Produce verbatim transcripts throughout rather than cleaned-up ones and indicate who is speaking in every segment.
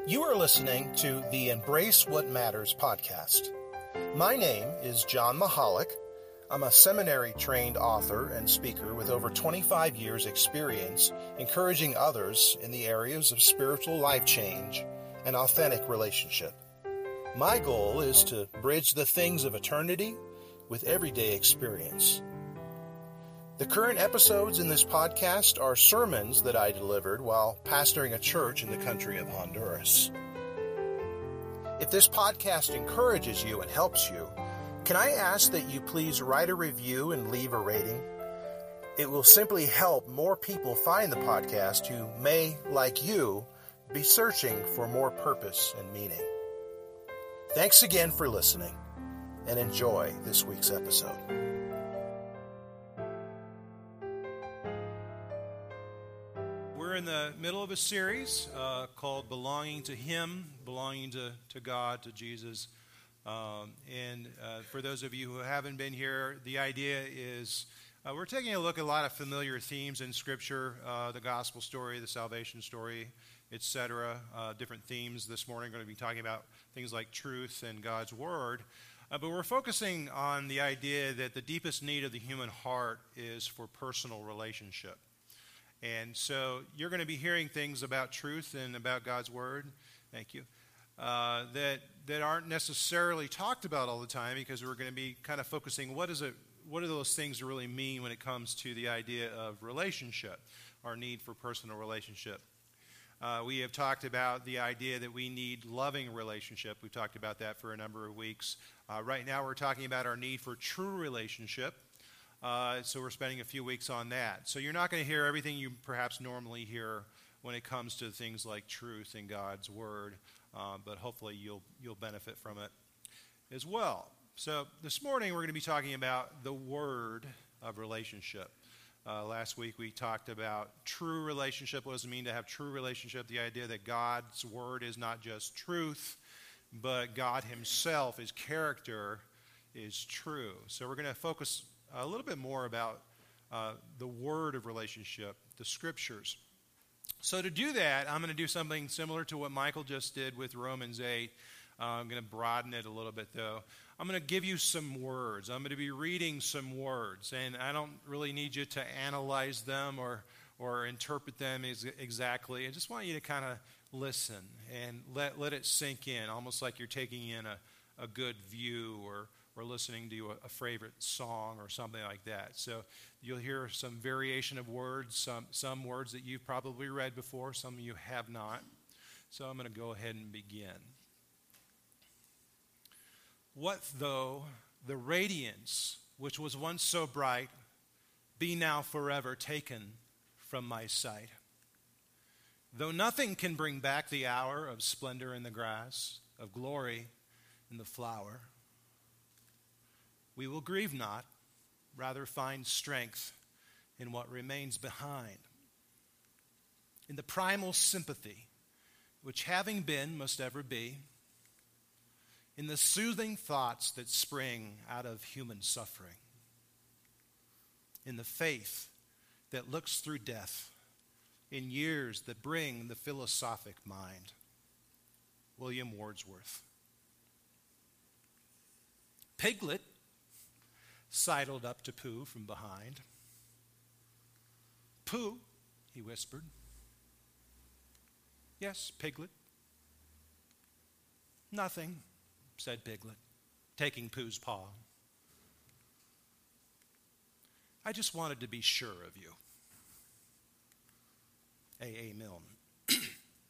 Speaker 1: You are listening to the Embrace What Matters podcast. My name is John Mahalik. I'm a seminary-trained author and speaker with over twenty-five years' experience encouraging others in the areas of spiritual life change and authentic relationship. My goal is to bridge the things of eternity with everyday experience. The current episodes in this podcast are sermons that I delivered while pastoring a church in the country of Honduras. If this podcast encourages you and helps you, can I ask that you please write a review and leave a rating? It will simply help more people find the podcast who may, like you, be searching for more purpose and meaning. Thanks again for listening, and enjoy this week's episode.
Speaker 2: We're in the middle of a series uh, called Belonging to Him, Belonging to, to God, to Jesus. Um, and uh, for those of you who haven't been here, the idea is uh, we're taking a look at a lot of familiar themes in Scripture, uh, the gospel story, the salvation story, et cetera. Uh, different themes this morning. We're going to be talking about things like truth and God's Word. Uh, but we're focusing on the idea that the deepest need of the human heart is for personal relationship. And so you're going to be hearing things about truth and about God's Word, thank you, uh, that that aren't necessarily talked about all the time, because we're going to be kind of focusing what is it, what do those things really mean when it comes to the idea of relationship, our need for personal relationship. Uh, we have talked about the idea that we need loving relationship. We've talked about that for a number of weeks. Uh, right now we're talking about our need for true relationship. Uh, so we're spending a few weeks on that. So you're not going to hear everything you perhaps normally hear when it comes to things like truth and God's Word, uh, but hopefully you'll you'll benefit from it as well. So this morning we're going to be talking about the word of relationship. Uh, last week we talked about true relationship. What does it mean to have true relationship? The idea that God's Word is not just truth, but God Himself, His character, is true. So we're going to focus a little bit more about uh, the word of relationship, the Scriptures. So to do that, I'm going to do something similar to what Michael just did with Romans eight. Uh, I'm going to broaden it a little bit, though. I'm going to give you some words. I'm going to be reading some words, and I don't really need you to analyze them or or interpret them ex- exactly. I just want you to kind of listen and let let it sink in, almost like you're taking in a, a good view or or listening to a, a favorite song or something like that. So you'll hear some variation of words, some some words that you've probably read before, some you have not. So I'm going to go ahead and begin. What though the radiance which was once so bright be now forever taken from my sight? Though nothing can bring back the hour of splendor in the grass, of glory in the flower, we will grieve not, rather find strength in what remains behind. In the primal sympathy, which having been must ever be, in the soothing thoughts that spring out of human suffering, in the faith that looks through death, in years that bring the philosophic mind. William Wordsworth. Piglet sidled up to Pooh from behind. Pooh, he whispered. Yes, Piglet. Nothing, said Piglet, taking Pooh's paw. I just wanted to be sure of you. A A. Milne.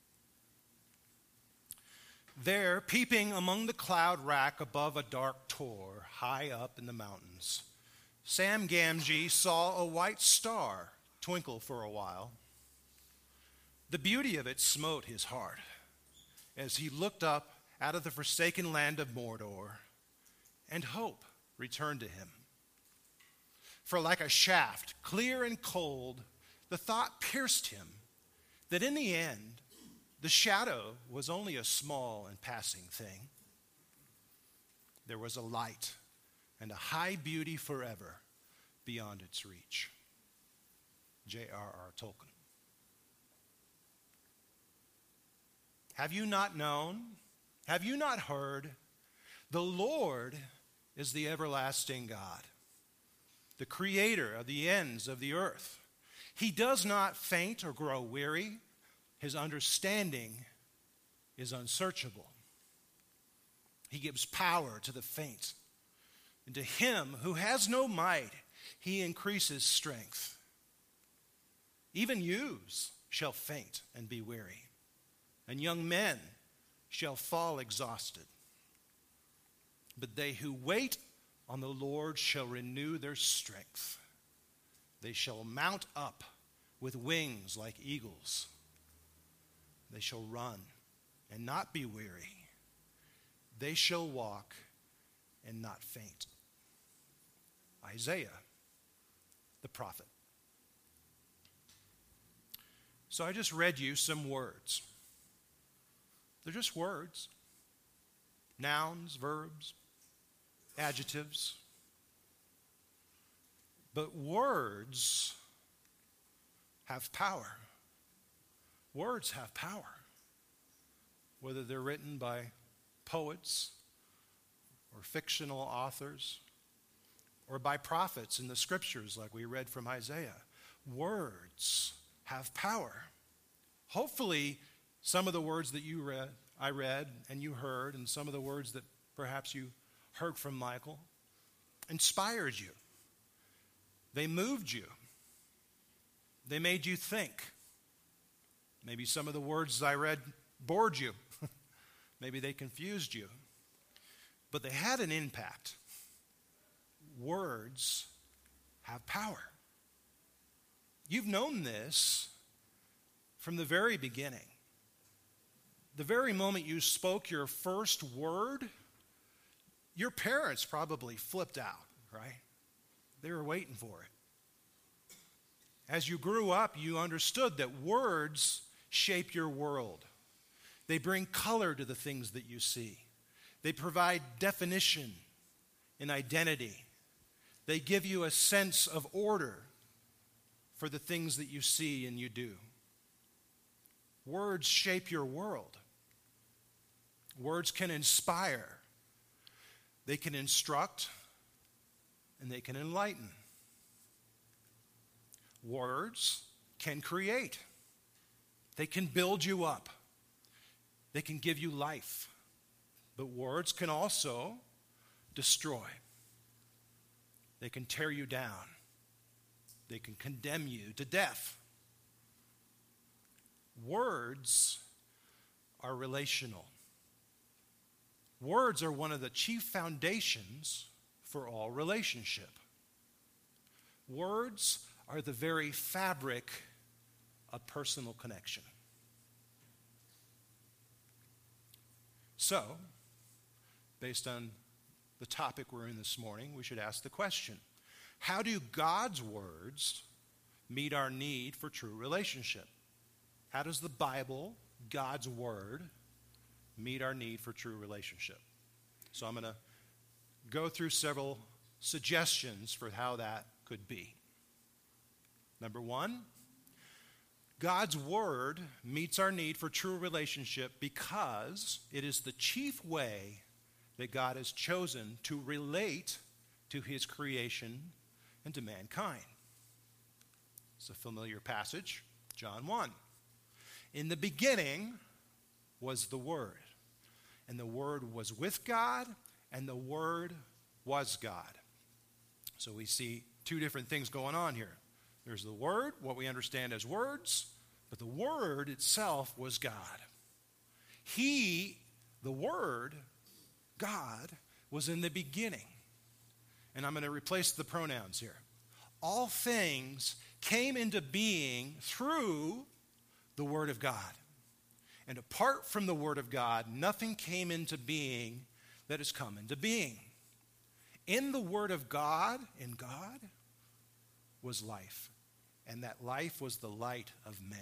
Speaker 2: There, peeping among the cloud rack above a dark tor, high up in the mountains, Sam Gamgee saw a white star twinkle for a while. The beauty of it smote his heart as he looked up out of the forsaken land of Mordor, and hope returned to him. For like a shaft, clear and cold, the thought pierced him that in the end, the shadow was only a small and passing thing. There was a light and a high beauty forever beyond its reach. J R R. Tolkien. Have you not known? Have you not heard? The Lord is the everlasting God, the creator of the ends of the earth. He does not faint or grow weary. His understanding is unsearchable. He gives power to the faint, and to him who has no might, he increases strength. Even youths shall faint and be weary, and young men shall fall exhausted. But they who wait on the Lord shall renew their strength. They shall mount up with wings like eagles. They shall run and not be weary. They shall walk and not faint. Isaiah, the prophet. So I just read you some words. They're just words. Nouns, verbs, adjectives. But words have power. Words have power. Whether they're written by poets or fictional authors or by prophets in the scriptures like we read from Isaiah. Words have power. Hopefully, some of the words that you read, I read and you heard, and some of the words that perhaps you heard from Michael inspired you. They moved you. They made you think. Maybe some of the words I read bored you. Maybe they confused you. But they had an impact. Words have power. You've known this from the very beginning. The very moment you spoke your first word, your parents probably flipped out, right? They were waiting for it. As you grew up, you understood that words shape your world. They bring color to the things that you see. They provide definition and identity. They give you a sense of order for the things that you see and you do. Words shape your world. Words can inspire. They can instruct, and they can enlighten. Words can create. They can build you up. They can give you life. But words can also destroy. They can tear you down. They can condemn you to death. Words are relational. Words are one of the chief foundations for all relationship. Words are the very fabric of personal connection. So, based on the topic we're in this morning, we should ask the question, how do God's words meet our need for true relationship? How does the Bible, God's word, meet our need for true relationship? So I'm going to go through several suggestions for how that could be. Number one, God's word meets our need for true relationship because it is the chief way that God has chosen to relate to his creation and to mankind. It's a familiar passage, John one. In the beginning was the Word, and the Word was with God, and the Word was God. So we see two different things going on here. There's the Word, what we understand as words, but the Word itself was God. He, the Word, God, was in the beginning. And I'm going to replace the pronouns here. All things came into being through the Word of God. And apart from the Word of God, nothing came into being that has come into being. In the Word of God, in God, was life. And that life was the light of men.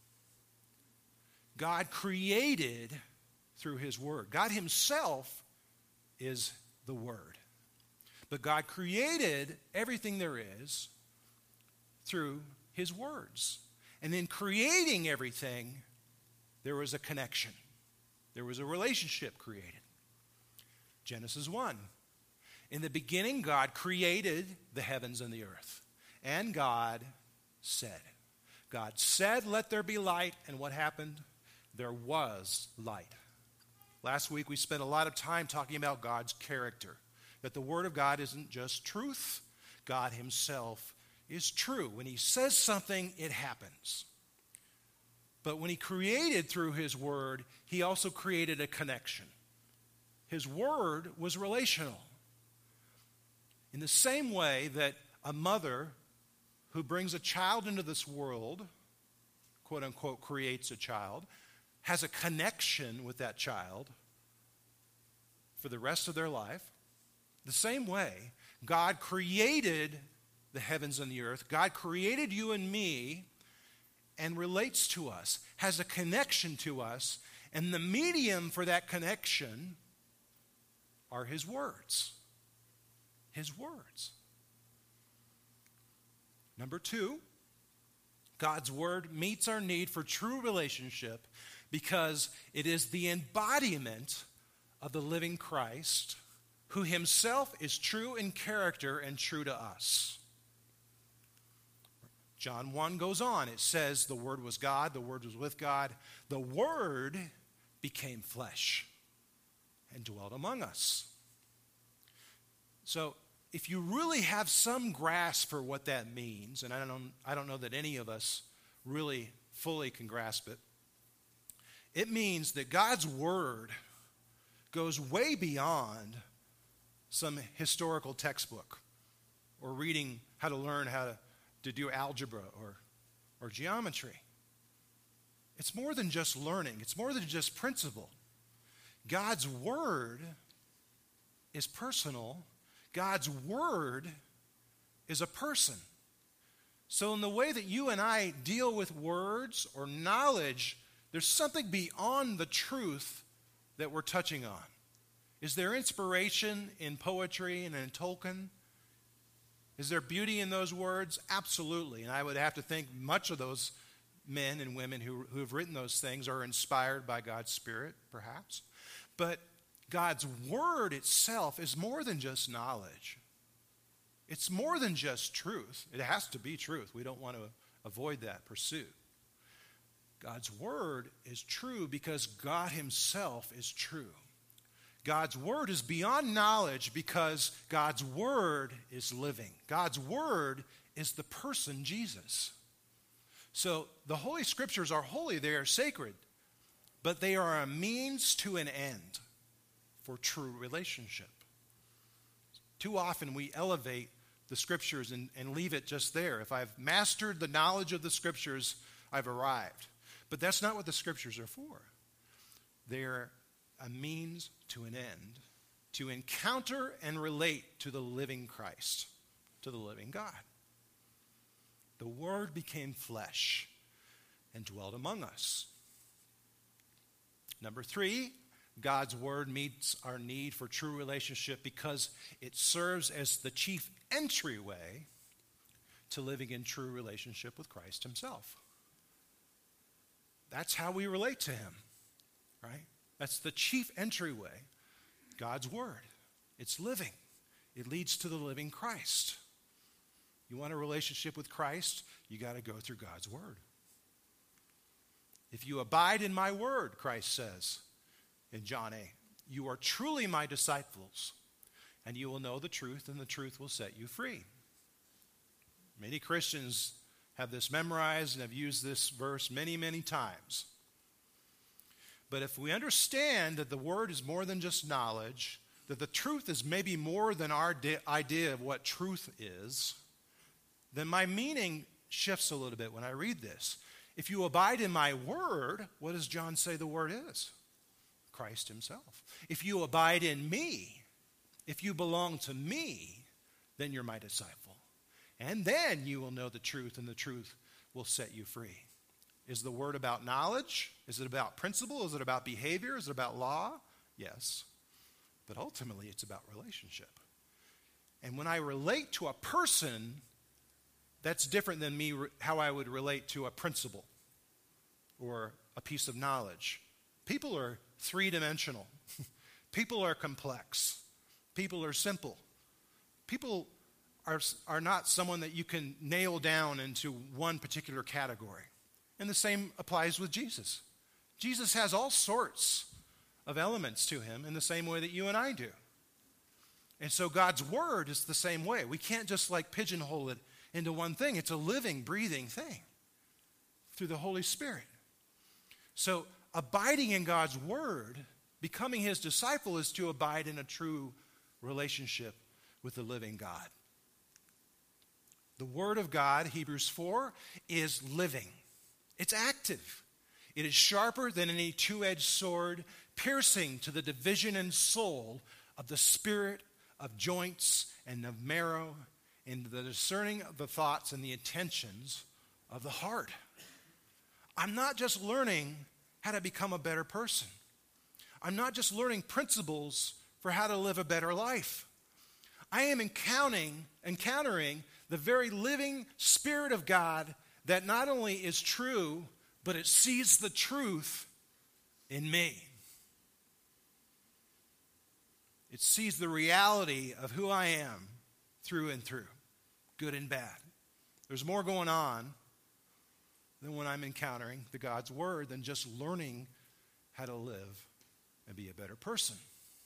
Speaker 2: God created through his Word. God himself is the Word. But God created everything there is through his words. And in creating everything, there was a connection. There was a relationship created. Genesis one. In the beginning, God created the heavens and the earth. And God said. God said, let there be light. And what happened? There was light. Last week, we spent a lot of time talking about God's character. That the Word of God isn't just truth. God himself is true. When he says something, it happens. But when he created through his Word, he also created a connection. His Word was relational. In the same way that a mother who brings a child into this world, quote unquote, creates a child, has a connection with that child for the rest of their life, the same way God created the heavens and the earth, God created you and me and relates to us, has a connection to us, and the medium for that connection are his words. His words. Number two, God's word meets our need for true relationship because it is the embodiment of the living Christ who himself is true in character and true to us. John one goes on. It says the Word was God, the Word was with God. The Word became flesh and dwelt among us. So if you really have some grasp for what that means, and I don't, I don't know that any of us really fully can grasp it, it means that God's Word goes way beyond some historical textbook or reading how to learn how to, to do algebra or, or geometry. It's more than just learning. It's more than just principle. God's Word is personal. God's Word is a person. So in the way that you and I deal with words or knowledge, there's something beyond the truth that we're touching on. Is there inspiration in poetry and in Tolkien? Is there beauty in those words? Absolutely. And I would have to think much of those men and women who, who have written those things are inspired by God's Spirit, perhaps. But God's Word itself is more than just knowledge. It's more than just truth. It has to be truth. We don't want to avoid that pursuit. God's Word is true because God himself is true. God's Word is beyond knowledge because God's Word is living. God's Word is the person Jesus. So the Holy Scriptures are holy, they are sacred, but they are a means to an end for true relationship. Too often we elevate the Scriptures and, and leave it just there. If I've mastered the knowledge of the Scriptures, I've arrived. But that's not what the Scriptures are for. They're a means to an end, to encounter and relate to the living Christ, to the living God. The Word became flesh and dwelt among us. Number three, God's Word meets our need for true relationship because it serves as the chief entryway to living in true relationship with Christ himself. That's how we relate to him, right? That's the chief entryway, God's Word. It's living. It leads to the living Christ. You want a relationship with Christ, you got to go through God's Word. If you abide in my word, Christ says in John eight, you are truly my disciples, and you will know the truth, and the truth will set you free. Many Christians have this memorized and have used this verse many, many times. But if we understand that the Word is more than just knowledge, that the truth is maybe more than our di- idea of what truth is, then my meaning shifts a little bit when I read this. If you abide in my word, what does John say the word is? Christ himself. If you abide in me, if you belong to me, then you're my disciple. And then you will know the truth, and the truth will set you free. Is the word about knowledge? Is it about principle? Is it about behavior? Is it about law? Yes. But ultimately, it's about relationship. And when I relate to a person, that's different than me, how I would relate to a principle or a piece of knowledge. People are three-dimensional. People are complex. People are simple. People are, are not someone that you can nail down into one particular category. And the same applies with Jesus. Jesus has all sorts of elements to him in the same way that you and I do. And so God's word is the same way. We can't just like pigeonhole it into one thing. It's a living, breathing thing through the Holy Spirit. So abiding in God's word, becoming his disciple, is to abide in a true relationship with the living God. The word of God, Hebrews four, is living. It's active. It is sharper than any two-edged sword, piercing to the division and soul of the spirit, of joints, and of marrow, and the discerning of the thoughts and the intentions of the heart. I'm not just learning how to become a better person. I'm not just learning principles for how to live a better life. I am encountering, encountering the very living Spirit of God that not only is true, but it sees the truth in me. It sees the reality of who I am through and through, good and bad. There's more going on than when I'm encountering the God's word than just learning how to live and be a better person.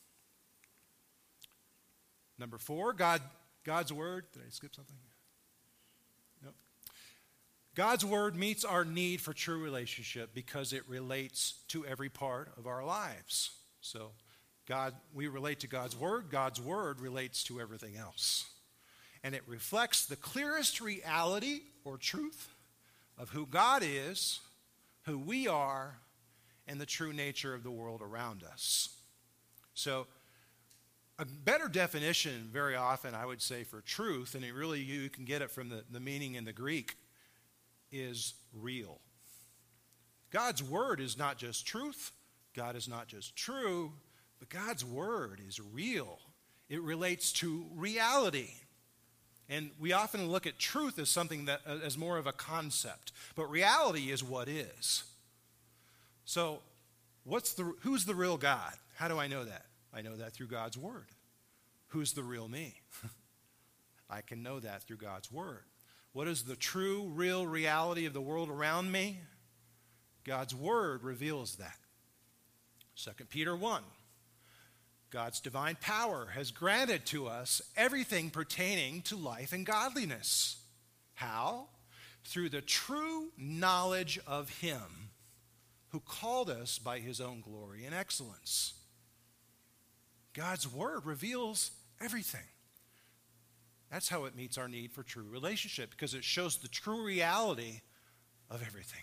Speaker 2: Number four, God, God's word. Did I skip something? No. God's word meets our need for true relationship because it relates to every part of our lives. So God, we relate to God's word. God's word relates to everything else. And it reflects the clearest reality or truth of who God is, who we are, and the true nature of the world around us. So a better definition very often, I would say, for truth, and it really you can get it from the, the meaning in the Greek, is real. God's word is not just truth. God is not just true. But God's word is real. It relates to reality. And we often look at truth as something that as more of a concept. But reality is what is. So what's the who's the real God? How do I know that? I know that through God's word. Who's the real me? I can know that through God's word. What is the true, real reality of the world around me? God's word reveals that. Second Peter one. God's divine power has granted to us everything pertaining to life and godliness. How? Through the true knowledge of him who called us by his own glory and excellence. God's word reveals everything. That's how it meets our need for true relationship, because it shows the true reality of everything.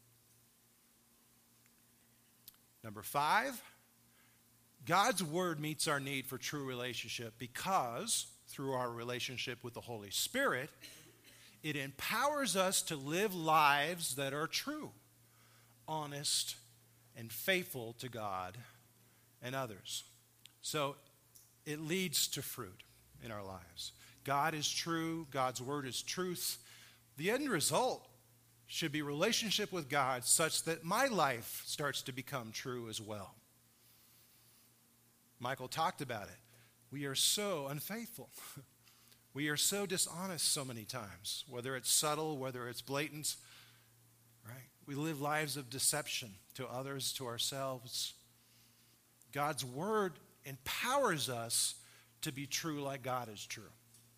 Speaker 2: Number five, God's word meets our need for true relationship because, through our relationship with the Holy Spirit, it empowers us to live lives that are true, honest, and faithful to God and others. So it leads to fruit in our lives. God is true. God's word is truth. The end result should be relationship with God such that my life starts to become true as well. Michael talked about it. We are so unfaithful. We are so dishonest so many times, whether it's subtle, whether it's blatant, right? We live lives of deception to others, to ourselves. God's word empowers us to be true like God is true.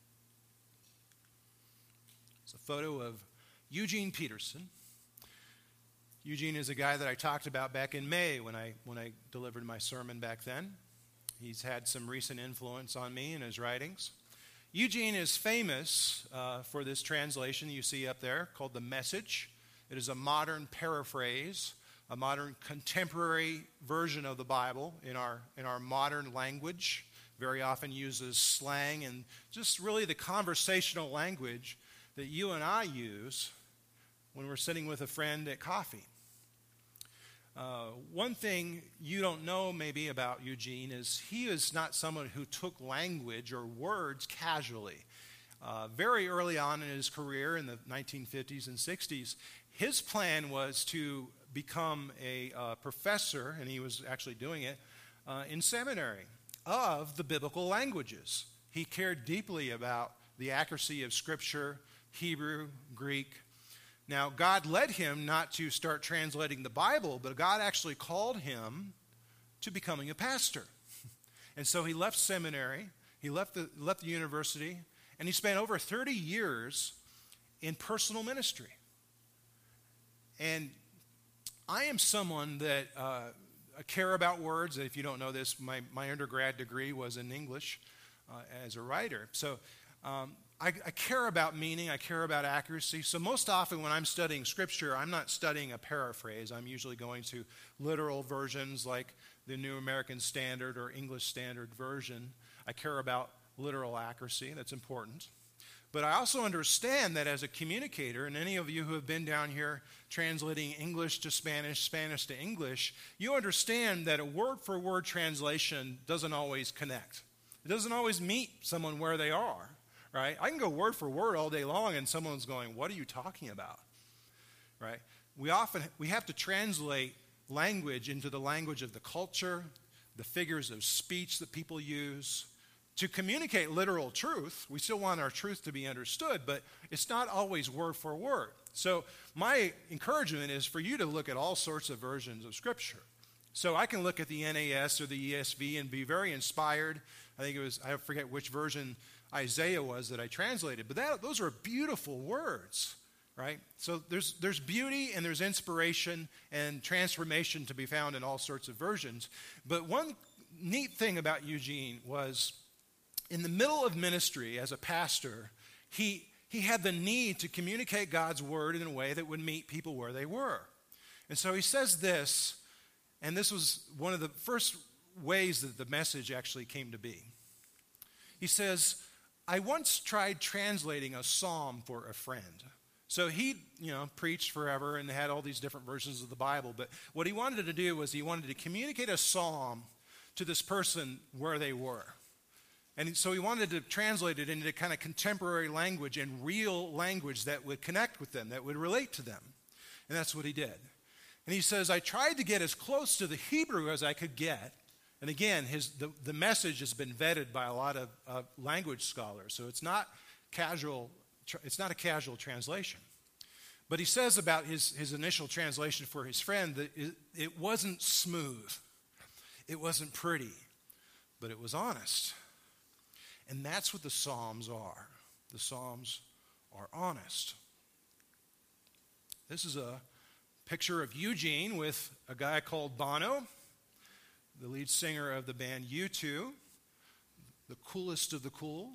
Speaker 2: It's a photo of Eugene Peterson. Eugene is a guy that I talked about back in May when I when I delivered my sermon back then. He's had some recent influence on me in his writings. Eugene is famous uh, for this translation you see up there called The Message. It is a modern paraphrase, a modern contemporary version of the Bible in our in our modern language. Very often uses slang and just really the conversational language that you and I use when we're sitting with a friend at coffee. Uh, one thing you don't know maybe about Eugene is he is not someone who took language or words casually. Uh, very early on in his career in the nineteen fifties and sixties, his plan was to become a uh, professor, and he was actually doing it uh, in seminary, of the biblical languages. He cared deeply about the accuracy of Scripture, Hebrew, Greek. Now, God led him not to start translating the Bible, but God actually called him to becoming a pastor. And so he left seminary, he left the, left the university, and he spent over thirty years in personal ministry. And I am someone that uh, I care about words. If you don't know this, my, my undergrad degree was in English uh, as a writer. So um, I, I care about meaning. I care about accuracy. So most often when I'm studying Scripture, I'm not studying a paraphrase. I'm usually going to literal versions like the New American Standard or English Standard Version. I care about literal accuracy. That's important. But I also understand that as a communicator, and any of you who have been down here translating English to Spanish, Spanish to English, you understand that a word-for-word translation doesn't always connect. It doesn't always meet someone where they are, right? I can go word for word all day long, and someone's going, what are you talking about, right? We often, we have to translate language into the language of the culture, the figures of speech that people use. To communicate literal truth, we still want our truth to be understood, but it's not always word for word. So my encouragement is for you to look at all sorts of versions of Scripture. So I can look at the N A S or the E S V and be very inspired. I think it was, I forget which version Isaiah was that I translated, but that, those are beautiful words, right? So there's, there's beauty and there's inspiration and transformation to be found in all sorts of versions. But one neat thing about Eugene was, in the middle of ministry as a pastor, he, he had the need to communicate God's word in a way that would meet people where they were. And so he says this, and this was one of the first ways that the message actually came to be. He says, I once tried translating a psalm for a friend. So he, you know, preached forever and had all these different versions of the Bible, but what he wanted to do was he wanted to communicate a psalm to this person where they were. And so he wanted to translate it into kind of contemporary language and real language that would connect with them, that would relate to them. And that's what he did. And he says, I tried to get as close to the Hebrew as I could get. And again, his, the, the message has been vetted by a lot of uh, language scholars. So it's not casual, it's not a casual translation. But he says about his, his initial translation for his friend that it, it wasn't smooth. It wasn't pretty, but it was honest. And that's what the Psalms are. The Psalms are honest. This is a picture of Eugene with a guy called Bono, the lead singer of the band U two, the coolest of the cool.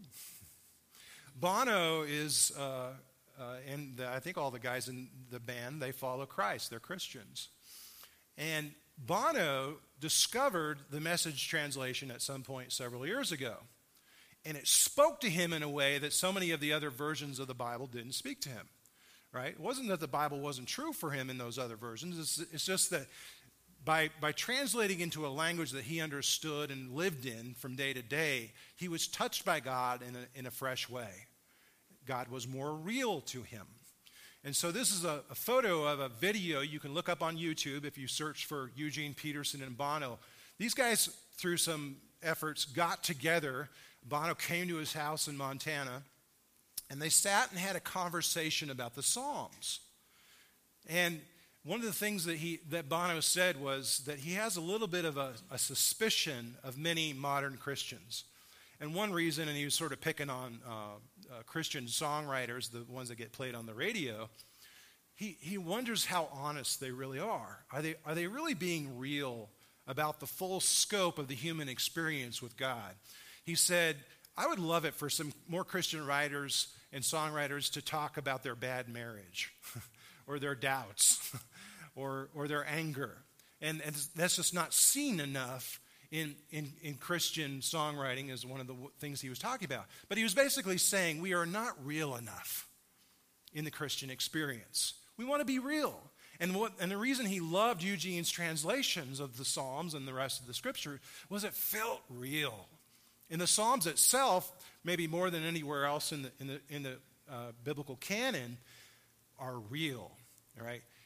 Speaker 2: Bono is, uh, uh, and the, I think all the guys in the band, they follow Christ. They're Christians. And Bono discovered the Message translation at some point several years ago. And it spoke to him in a way that so many of the other versions of the Bible didn't speak to him, right? It wasn't that the Bible wasn't true for him in those other versions. It's, it's just that by, by translating into a language that he understood and lived in from day to day, he was touched by God in a, in a fresh way. God was more real to him. And so this is a, a photo of a video you can look up on YouTube if you search for Eugene Peterson and Bono. These guys, through some efforts, got together. Bono came to his house in Montana, and they sat and had a conversation about the Psalms. And one of the things that he that Bono said was that he has a little bit of a, a suspicion of many modern Christians. And one reason, and he was sort of picking on uh, uh, Christian songwriters, the ones that get played on the radio, he, he wonders how honest they really are. Are they, are they really being real about the full scope of the human experience with God? He said, I would love it for some more Christian writers and songwriters to talk about their bad marriage or their doubts or, or their anger. And, and that's just not seen enough in, in, in Christian songwriting as one of the w- things he was talking about. But he was basically saying we are not real enough in the Christian experience. We want to be real. And, what, and the reason he loved Eugene's translations of the Psalms and the rest of the Scripture was it felt real. In the Psalms itself, maybe more than anywhere else in the, in the, in the uh, biblical canon, are real, right?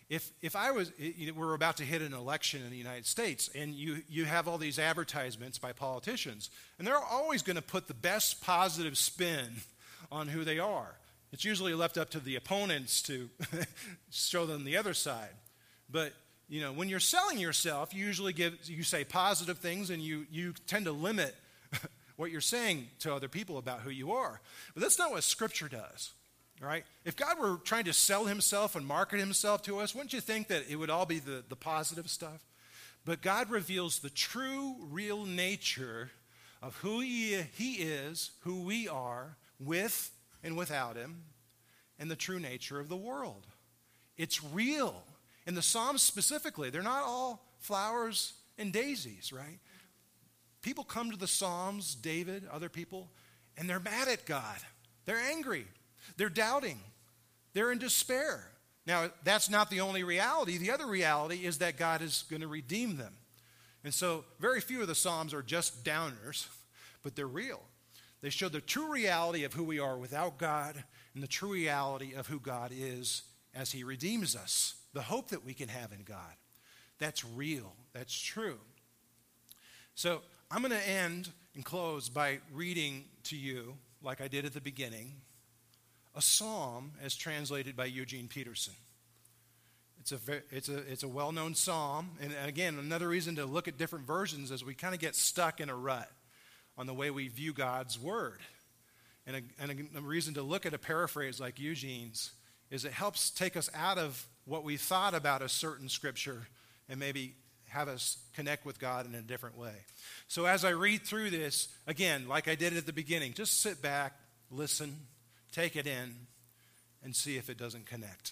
Speaker 2: If if I was, you know, we're about to hit an election in the United States, and you, you have all these advertisements by politicians, and they're always going to put the best positive spin on who they are. It's usually left up to the opponents to show them the other side. But, you know, when you're selling yourself, you usually give, you say positive things, and you, you tend to limit what you're saying to other people about who you are. But that's not what Scripture does. Right? If God were trying to sell himself and market himself to us, wouldn't you think that it would all be the, the positive stuff? But God reveals the true, real nature of who he, he is, who we are, with and without him, and the true nature of the world. It's real. In the Psalms specifically, they're not all flowers and daisies, right? People come to the Psalms, David, other people, and they're mad at God. They're angry. They're doubting. They're in despair. Now, that's not the only reality. The other reality is that God is going to redeem them. And so very few of the Psalms are just downers, but they're real. They show the true reality of who we are without God and the true reality of who God is as he redeems us, the hope that we can have in God. That's real. That's true. So I'm going to end and close by reading to you, like I did at the beginning, a psalm as translated by Eugene Peterson. It's a, it's a, it's a well-known psalm. And again, another reason to look at different versions is we kind of get stuck in a rut on the way we view God's word. And, a, and a, a reason to look at a paraphrase like Eugene's is it helps take us out of what we thought about a certain scripture and maybe have us connect with God in a different way. So as I read through this, again, like I did at the beginning, just sit back, listen, take it in, and see if it doesn't connect.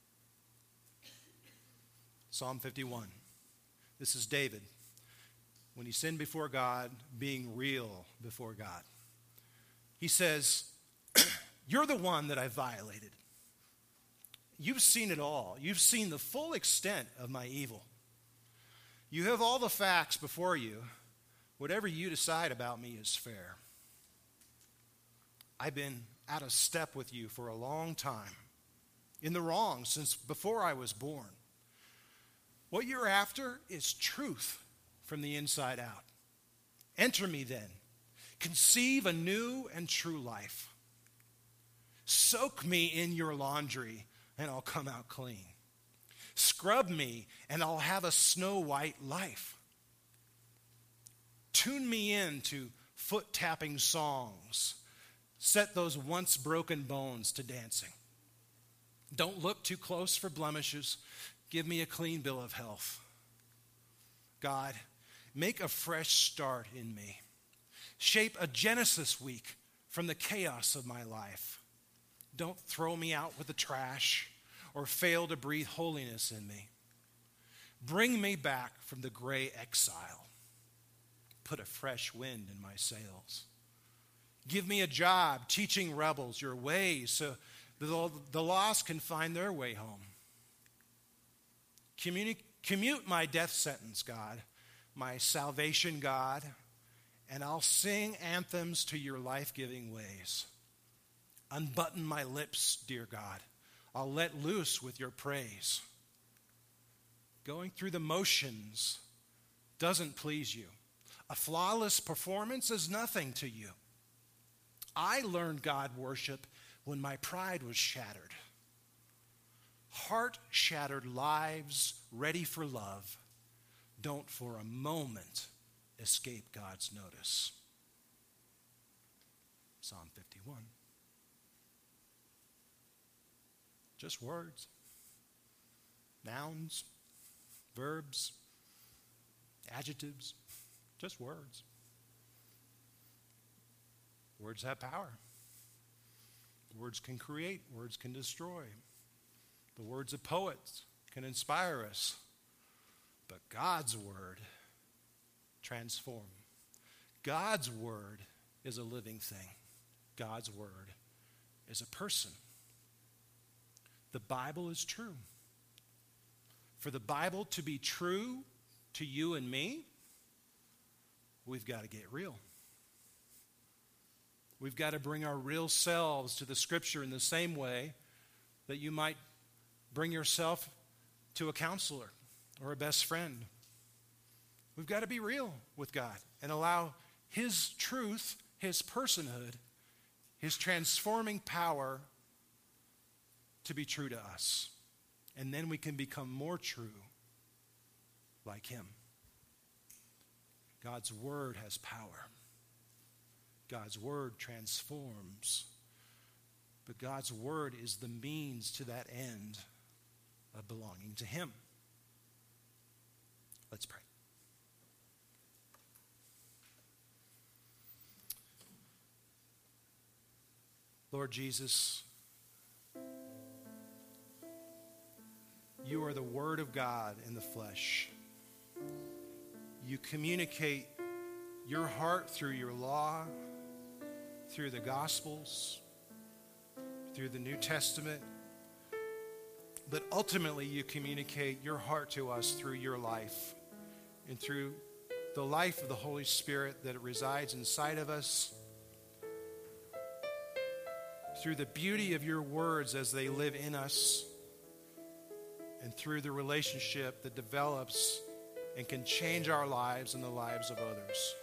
Speaker 2: Psalm fifty-one. This is David when he sinned before God, being real before God. He says, you're the one that I violated. You've seen it all. You've seen the full extent of my evil. You have all the facts before you. Whatever you decide about me is fair. I've been out of step with you for a long time, in the wrong since before I was born. What you're after is truth from the inside out. Enter me then. Conceive a new and true life. Soak me in your laundry and I'll come out clean. Scrub me and I'll have a snow white life. Tune me in to foot-tapping songs. Set those once broken bones to dancing. Don't look too close for blemishes. Give me a clean bill of health. God, make a fresh start in me. Shape a Genesis week from the chaos of my life. Don't throw me out with the trash or fail to breathe holiness in me. Bring me back from the gray exile. Put a fresh wind in my sails. Give me a job teaching rebels your ways so the, the lost can find their way home. Communi- commute my death sentence, God, my salvation, God, and I'll sing anthems to your life-giving ways. Unbutton my lips, dear God. I'll let loose with your praise. Going through the motions doesn't please you. A flawless performance is nothing to you. I learned God worship when my pride was shattered. Heart-shattered lives ready for love don't for a moment escape God's notice. Psalm fifty-one. Just words, nouns, verbs, adjectives, just words. Words have power. Words can create. Words can destroy. The words of poets can inspire us. But God's word transforms. God's word is a living thing. God's word is a person. The Bible is true. For the Bible to be true to you and me, we've got to get real. We've got to bring our real selves to the Scripture in the same way that you might bring yourself to a counselor or a best friend. We've got to be real with God and allow His truth, His personhood, His transforming power to be true to us. And then we can become more true like Him. God's Word has power. God's Word transforms. But God's Word is the means to that end of belonging to Him. Let's pray. Lord Jesus, you are the Word of God in the flesh. You communicate your heart through your law, through the Gospels, through the New Testament. But ultimately, you communicate your heart to us through your life and through the life of the Holy Spirit that resides inside of us, through the beauty of your words as they live in us, and through the relationship that develops and can change our lives and the lives of others.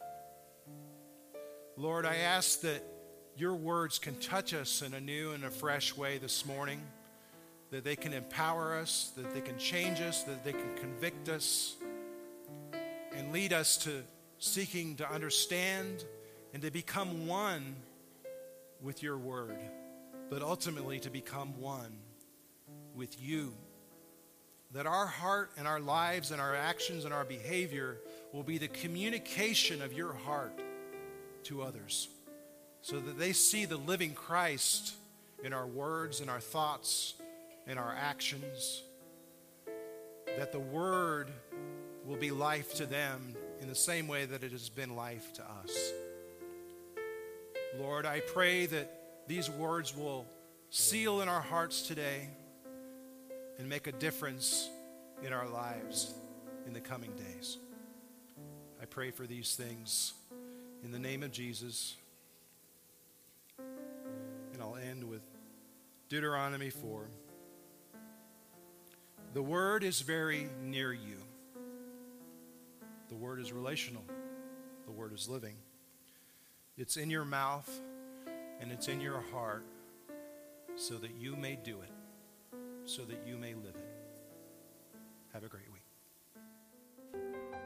Speaker 2: Lord, I ask that your words can touch us in a new and a fresh way this morning, that they can empower us, that they can change us, that they can convict us, and lead us to seeking to understand and to become one with your word, but ultimately to become one with you. That our heart and our lives and our actions and our behavior will be the communication of your heart to others, so that they see the living Christ in our words and our thoughts and our actions, that the word will be life to them in the same way that it has been life to us. Lord, I pray that these words will seal in our hearts today and make a difference in our lives in the coming days. I pray for these things in the name of Jesus. And I'll end with Deuteronomy four. The word is very near you. The word is relational. The word is living. It's in your mouth and it's in your heart, so that you may do it, so that you may live it. Have a great week.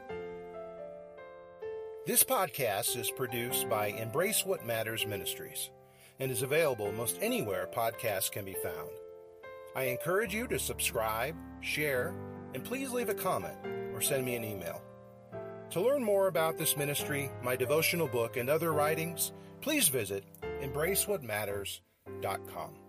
Speaker 1: This podcast is produced by Embrace What Matters Ministries and is available most anywhere podcasts can be found. I encourage you to subscribe, share, and please leave a comment or send me an email. To learn more about this ministry, my devotional book, and other writings, please visit embrace what matters dot com.